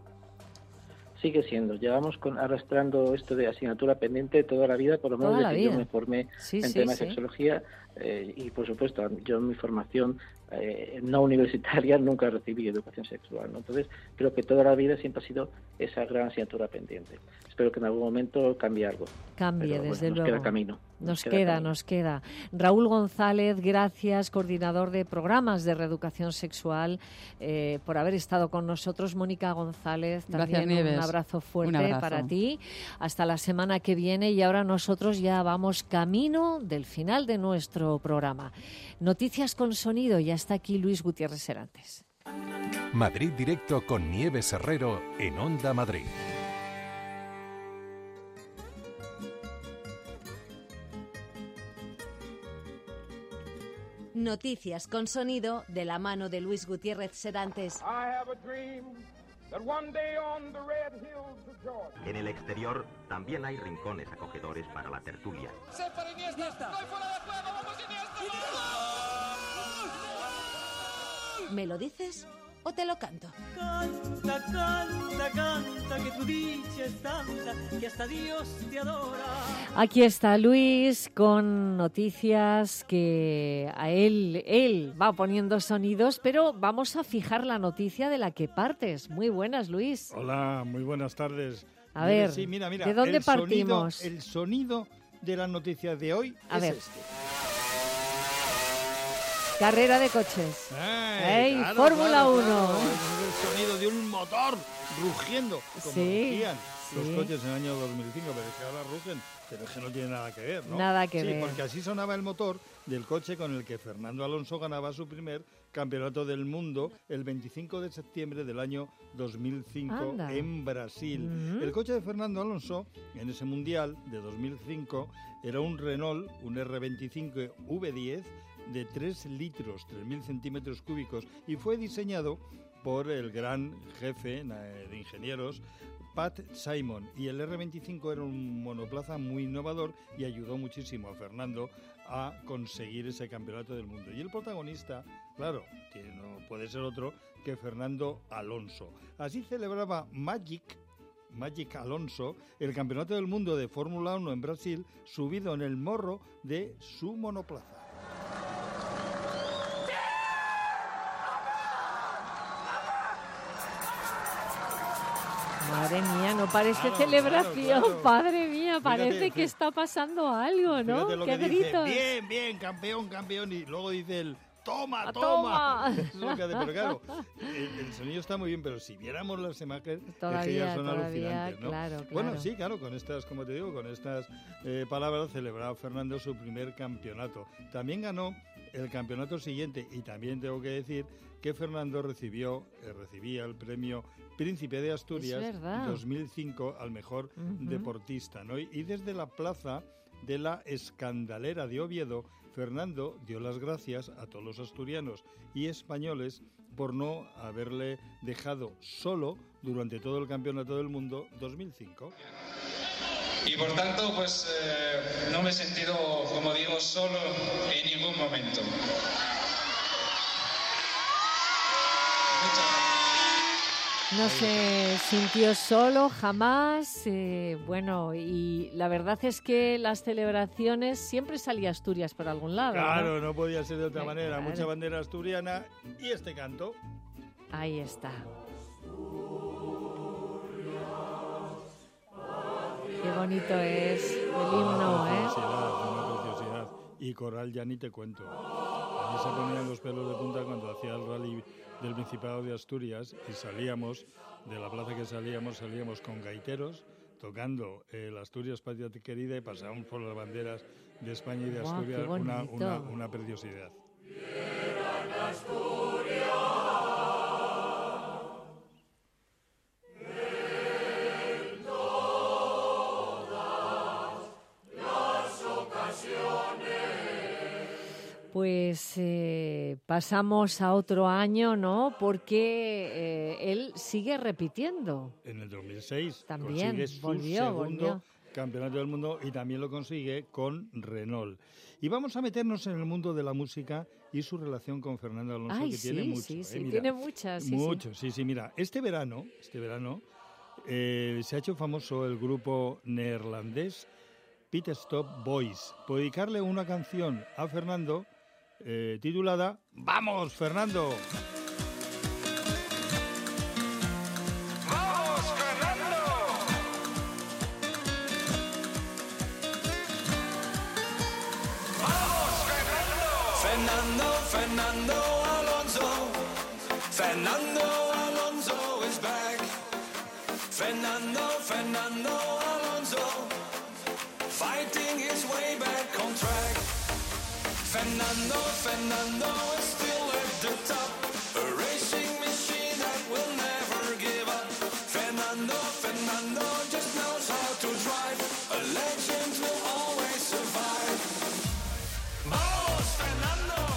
Sigue siendo. Llevamos con, arrastrando esto de asignatura pendiente toda la vida, por lo menos Toda la desde que vida. yo me formé Sí, en sí, temas sí. de sexología eh, y, por supuesto, yo en mi formación eh, no universitaria nunca recibí educación sexual, ¿no? Entonces, creo que toda la vida siempre ha sido esa gran asignatura pendiente. Espero que en algún momento cambie algo. Cambie, Pero, bueno, desde nos luego. queda camino. Nos queda, camino. nos queda. Raúl González, gracias, coordinador de programas de reeducación sexual, eh, por haber estado con nosotros. Mónica González, Gracias, también Nieves. un abrazo fuerte Un abrazo. para ti. Hasta la semana que viene y ahora nosotros ya vamos camino del final de nuestro programa. Noticias con sonido y hasta aquí Luis Gutiérrez Serantes. Madrid Directo con Nieves Herrero en Onda Madrid. Noticias con sonido de la mano de Luis Gutiérrez Serantes. I have a dream En el exterior también hay rincones acogedores para la tertulia. ¡Se para Iniesta! ¡No hay fuera de juego! ¡Vamos Iniesta! ¿Me lo dices o te lo canto? Canta, canta, canta, que tu dicha es tanta, que hasta Dios te adora. Aquí está Luis con noticias que a él, él va poniendo sonidos, pero vamos a fijar la noticia de la que partes. Muy buenas, Luis. Hola, muy buenas tardes. A ver, sí, mira, mira, ¿de dónde el partimos? Sonido, el sonido de las noticias de hoy a es ver. este. Carrera de coches. Ay, ¡Ey! claro, Fórmula claro, uno. claro. Es el sonido de un motor rugiendo, como Sí, rugían los sí. coches en el año dos mil cinco, pero es que ahora rugen, pero es que no tiene nada que ver, ¿no? Nada que sí, ver. porque así sonaba el motor del coche con el que Fernando Alonso ganaba su primer campeonato del mundo el veinticinco de septiembre del año dos mil cinco Anda. en Brasil. Ujú. El coche de Fernando Alonso en ese mundial de dos mil cinco era un Renault, un R veinticinco V diez de tres litros, tres mil centímetros cúbicos, y fue diseñado por el gran jefe eh, de ingenieros, Pat Simon, y el R veinticinco era un monoplaza muy innovador y ayudó muchísimo a Fernando a conseguir ese campeonato del mundo. Y el protagonista, claro, que no puede ser otro que Fernando Alonso. Así celebraba Magic, Magic Alonso, el campeonato del mundo de Fórmula uno en Brasil, subido en el morro de su monoplaza. Madre mía, no parece Claro, celebración, claro, claro. padre mía, parece Fíjate, que está pasando algo, ¿no? Fíjate lo ¡Qué que dice, gritos! bien, bien, campeón, campeón, y luego dice el toma, ¡Ah, toma. toma! Eso es lo que hace, pero claro, el, el sonido está muy bien, pero si viéramos las imágenes, es que Todavía, ya son todavía, alucinantes, ¿no? claro, claro. Bueno, sí, claro, con estas, como te digo, con estas eh, palabras celebraba Fernando su primer campeonato. También ganó el campeonato siguiente, y también tengo que decir que Fernando recibió, eh, recibía el premio Príncipe de Asturias Es verdad. dos mil cinco al mejor Ujú. deportista, ¿no? Y, y desde la plaza de la Escandalera de Oviedo, Fernando dio las gracias a todos los asturianos y españoles por no haberle dejado solo durante todo el Campeonato del Mundo dos mil cinco. Y por tanto, pues eh, no me he sentido, como digo, solo en ningún momento. No se sintió solo jamás, eh, bueno, y la verdad es que las celebraciones siempre salía Asturias por algún lado, Claro, ¿no? no podía ser de otra Eh, manera. claro. Mucha bandera asturiana y este canto. Ahí está. Qué bonito es el himno, Una ¿eh? preciosidad, una preciosidad. Y coral ya ni te cuento. A mí se ponían los pelos de punta cuando hacía el rally del Principado de Asturias y salíamos, de la plaza que salíamos, salíamos con gaiteros tocando el Asturias Patria Querida y pasábamos por las banderas de España y de Guau, qué Asturias, una, bonito. una, una preciosidad. Pues eh, pasamos a otro año, ¿no? Porque eh, él sigue repitiendo. En el dos mil seis También, consigue su volvió, segundo volvió. campeonato del mundo y también lo consigue con Renault. Y vamos a meternos en el mundo de la música y su relación con Fernando Alonso, Ay, que sí, tiene mucho. sí, ¿eh? sí, Mira, tiene muchas, sí, sí. mucho, sí, sí, mira, este verano, este verano eh, se ha hecho famoso el grupo neerlandés Pit Stop Boys por dedicarle una canción a Fernando eh, titulada ¡Vamos, Fernando! ¡Vamos, Fernando! ¡Vamos, Fernando! Fernando, Fernando Alonso. Fernando Alonso is back. Fernando, Fernando Alonso. Fighting his way back on track. Fernando, Fernando is still at the top. A racing machine that will never give up. Fernando, Fernando just knows how to drive. A legend will always survive. ¡Vamos, Fernando!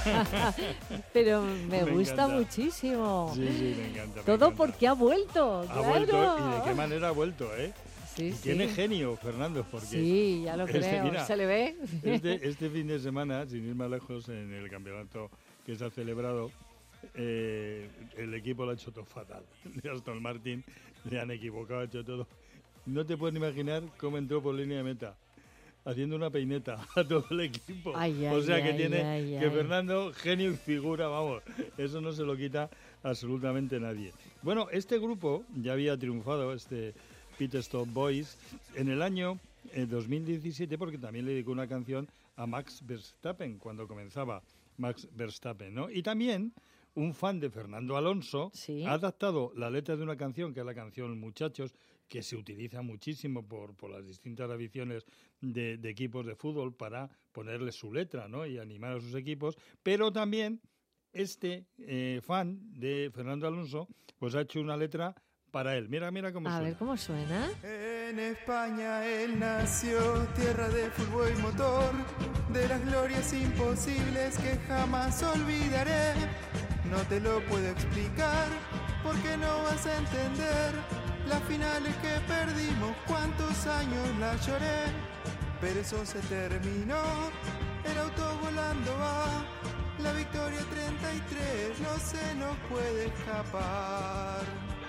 Pero me, me gusta encanta. muchísimo. Sí, sí, me encanta. Me Todo encanta. porque ha vuelto, Ha claro. vuelto, y de qué manera ha vuelto, ¿eh? Sí, y sí. Tiene genio, Fernando, porque... Sí, ya lo este, creo, mira, se le ve. Este, este fin de semana, sin ir más lejos, en el campeonato que se ha celebrado, eh, el equipo lo ha hecho todo fatal. De Aston Martin le han equivocado, ha hecho todo. No te puedes imaginar cómo entró por línea de meta, haciendo una peineta a todo el equipo. Ay, o ay, sea que ay, tiene ay, que ay. Fernando, genio y figura, vamos, eso no se lo quita absolutamente nadie. Bueno, este grupo ya había triunfado, este Pit Stop Boys, en el año eh, dos mil diecisiete, porque también le dedicó una canción a Max Verstappen cuando comenzaba Max Verstappen, ¿no? Y también un fan de Fernando Alonso Sí. ha adaptado la letra de una canción, que es la canción Muchachos, que se utiliza muchísimo por, por las distintas aficiones de, de equipos de fútbol para ponerle su letra, ¿no? Y animar a sus equipos, pero también este eh, fan de Fernando Alonso pues ha hecho una letra para él. Mira, mira cómo A suena. ver cómo suena. En España él nació, tierra de fútbol y motor, de las glorias imposibles que jamás olvidaré. No te lo puedo explicar, porque no vas a entender las finales que perdimos, cuántos años la lloré, pero eso se terminó, el auto volando va, la victoria treinta y tres no se nos puede escapar.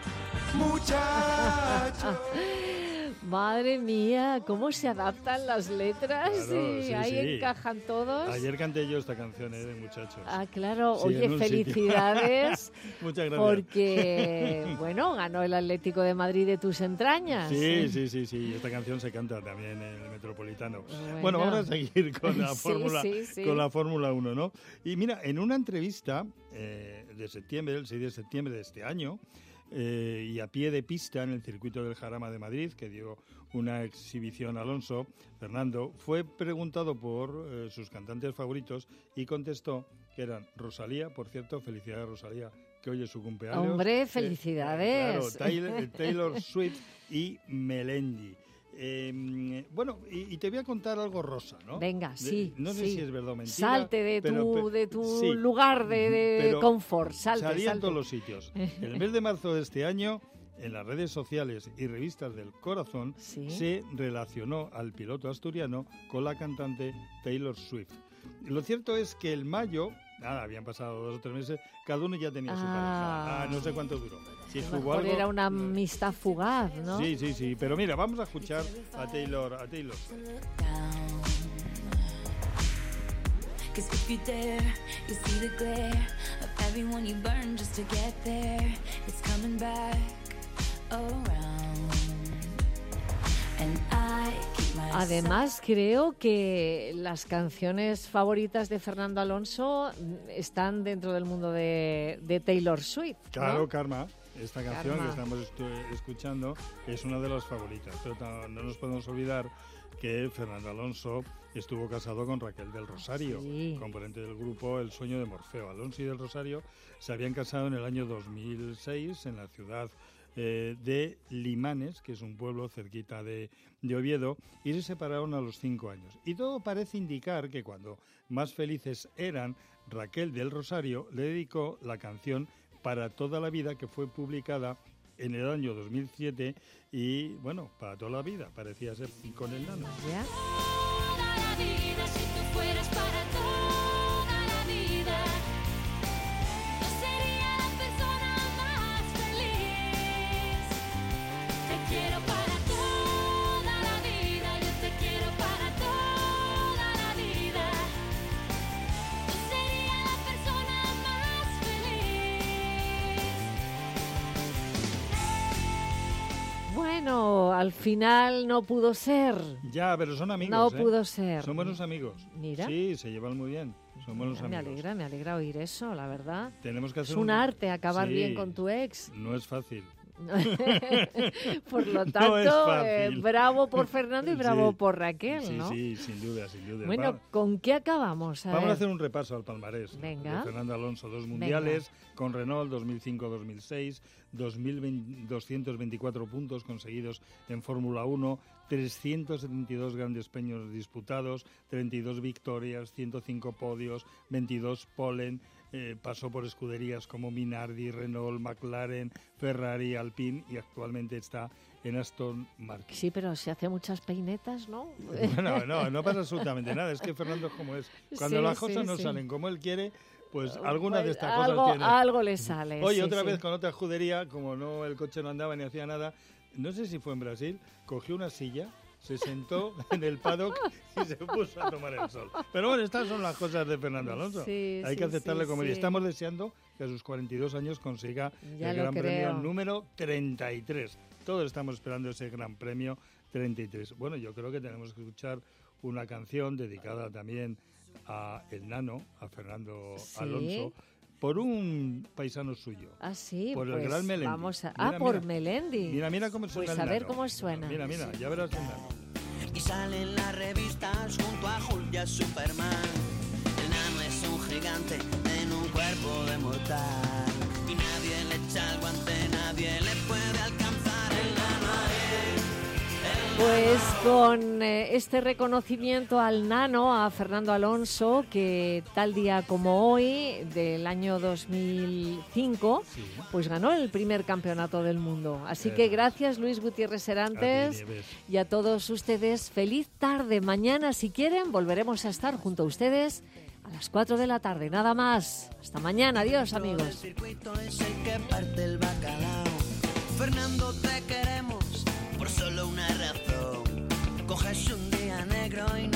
Muchachos. Madre mía, cómo se adaptan las letras Claro, y sí, ahí sí. encajan todos. Ayer canté yo esta canción, ¿eh? De Muchachos. Ah, claro. Sí, Oye, en un sitio. felicidades. Muchas gracias. Porque, bueno, ganó el Atlético de Madrid de tus entrañas. Sí, sí, sí, sí. Esta canción se canta también en el Metropolitano. Bueno. Bueno, vamos a seguir con la Sí, Fórmula sí, sí. con la Fórmula uno, ¿no? Y mira, en una entrevista eh, de septiembre, el seis de septiembre de este año, eh, y a pie de pista en el circuito del Jarama de Madrid, que dio una exhibición Alonso, Fernando, fue preguntado por eh, sus cantantes favoritos y contestó que eran Rosalía, por cierto, felicidades Rosalía, que hoy es su cumpleaños. Hombre, Eh, felicidades. claro, Taylor, Taylor Swift y Melendi. Eh, bueno, y, y te voy a contar algo rosa, ¿no? Venga, De- sí. No sé sí. si es verdad o mentira. Salte de tu, pero- de tu sí, lugar de, de pero confort. Salte, salí en salte. todos los sitios. En el mes de marzo de este año, en las redes sociales y revistas del corazón, Sí. se relacionó al piloto asturiano con la cantante Taylor Swift. Lo cierto es que el mayo, nada, habían pasado dos o tres meses, cada uno ya tenía su Ah. pareja. Ah, no sé cuánto duró. Si A lo hubo mejor algo- era una amistad fugaz, ¿no? Sí, sí, sí. Pero mira, vamos a escuchar a Taylor, a Taylor. Cause if you dare, you see the glare of everyone you burn just to get there. It's coming back around. And I keep my Además, creo que las canciones favoritas de Fernando Alonso mm, están dentro del mundo de, de Taylor Swift, ¿no? Claro, Karma. Esta canción Karma. que estamos estu- escuchando es una de las favoritas. Pero ta- no nos podemos olvidar que Fernando Alonso estuvo casado con Raquel del Rosario, Sí. componente del grupo El Sueño de Morfeo. Alonso y del Rosario se habían casado en el año dos mil seis en la ciudad eh, de Limanes, que es un pueblo cerquita de, de Oviedo, y se separaron a los cinco años. Y todo parece indicar que cuando más felices eran, Raquel del Rosario le dedicó la canción Para toda la vida, que fue publicada en el año dos mil siete y, bueno, para toda la vida, parecía ser con el nano. ¿Ya? toda la vida, si tú fueras para toda la vida, yo sería la persona más feliz. Te quiero para toda la vida, yo te quiero para toda la vida. Yo sería la persona más feliz. Bueno, al final no pudo ser. Ya, pero son amigos. No ¿eh? pudo ser. Son buenos amigos. Mira. Sí, se llevan muy bien. Son buenos Me amigos. alegra, me alegra oír eso, la verdad. Tenemos que hacer Es un arte acabar Sí, bien con tu ex. No es fácil. Por lo No tanto, es eh, fácil. bravo por Fernando y bravo Sí. por Raquel, Sí, ¿no? sí, sin duda, sin duda. Bueno, Va- ¿con qué acabamos? A Vamos ver. a hacer un repaso al palmarés Venga. de Fernando Alonso. Dos mundiales con Renault, dos mil cinco dos mil seis, dos mil doscientos veinticuatro puntos conseguidos en Fórmula uno, trescientos setenta y dos grandes premios disputados, treinta y dos victorias, ciento cinco podios, veintidós polen. Eh, pasó por escuderías como Minardi, Renault, McLaren, Ferrari, Alpine y actualmente está en Aston Martin. Sí, pero se hace muchas peinetas, ¿no? Bueno, no, no pasa absolutamente nada. Es que Fernando es como es. Cuando Sí, las cosas sí, no sí. salen como él quiere, pues alguna de Pues estas algo, cosas tiene. algo le sale. Oye, sí, otra sí. vez con otra escudería, como no el coche no andaba ni hacía nada, no sé si fue en Brasil, cogió una silla, se sentó en el paddock y se puso a tomar el sol. Pero bueno, estas son las cosas de Fernando Alonso. Sí, Hay sí, que aceptarle sí, como sí. y estamos deseando que a sus cuarenta y dos años consiga Ya el lo Gran creo. Premio número treinta y tres. Todos estamos esperando ese Gran Premio treinta y tres. Bueno, yo creo que tenemos que escuchar una canción dedicada también a el Nano, a Fernando Sí. Alonso, por un paisano suyo. Ah, sí, por el pues gran Melendi. vamos a... Mira, Ah, por mira. Melendi. Mira, mira cómo suena Pues el a ver Nano. cómo suena. Mira, mira, ya verás el Nano. Y salen las revistas junto a Julia Superman. El Nano es un gigante en un cuerpo de mortal. Y nadie le echa el guante, nadie le puede alcanzar. El Nano es, Pues con eh, este reconocimiento al Nano, a Fernando Alonso, que tal día como hoy, del año dos mil cinco, pues ganó el primer campeonato del mundo. Así Eh. que gracias, Luis Gutiérrez Serantes, A ti, Nieves. y a todos ustedes. Feliz tarde. Mañana, si quieren, volveremos a estar junto a ustedes a las cuatro de la tarde. Nada más. Hasta mañana. Adiós, amigos. el circuito es el que parte el bacalao. Fernando, te queremos por solo una razón. Coges un día negro y